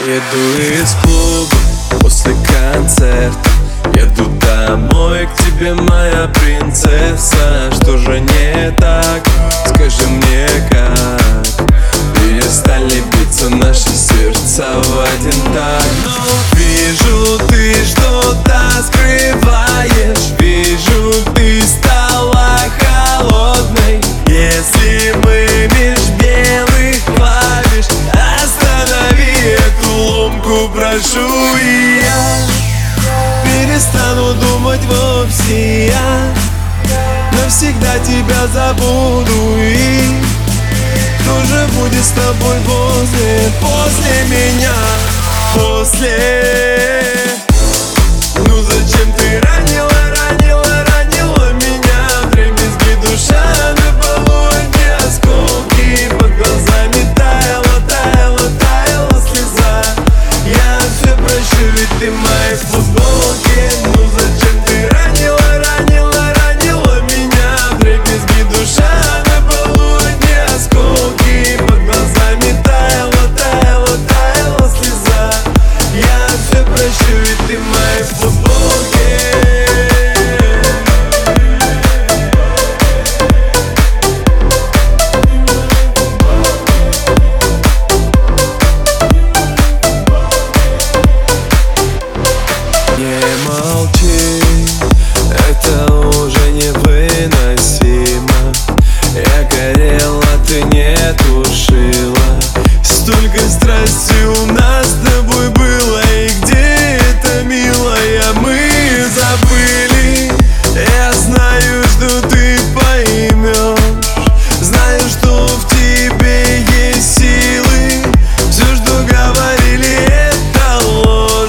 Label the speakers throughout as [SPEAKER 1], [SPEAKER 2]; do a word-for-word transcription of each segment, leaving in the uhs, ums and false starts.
[SPEAKER 1] Еду из клуба после концерта, еду домой к тебе, моя принцесса. Что же не так? Скажи мне как перестали биться наши сердца в один такт. Вижу, ты что-то скрываешь, вижу, ты стала холодной. Если мы меж белых клавиш, останови эту ломку, прошу. И я перестану думать вовсе, я навсегда тебя забуду. И кто же будет с тобой после, после меня, после? Ну зачем ты ранила, ранила, ранила меня? Вдребезги душа на полу, одни осколки под глазами, таяла, таяла, таяла слеза. Я все прощу, ведь ты в моей футболке. Ну зачем ты ранила, ранила, ранила меня? Вдребезги душа на полу, одни осколки под глазами, таяла, таяла, таяла слеза. Я все прощу, ведь ты в моей футболке. Не молчи, это уже невыносимо. Я горел, а ты не тушила. Столько страсти у нас с тобой было, и где это, милая, мы забыли. Я знаю, что ты поймешь, знаю, что в тебе есть силы. Все, что говорили, это ложь.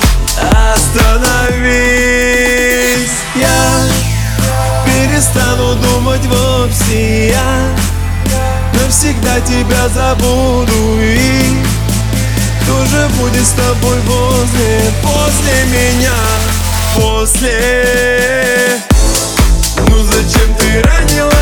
[SPEAKER 1] Остановись, я перестану думать вовсе, я навсегда тебя забуду. И кто же будет с тобой после, после меня, после? Ну зачем ты ранила,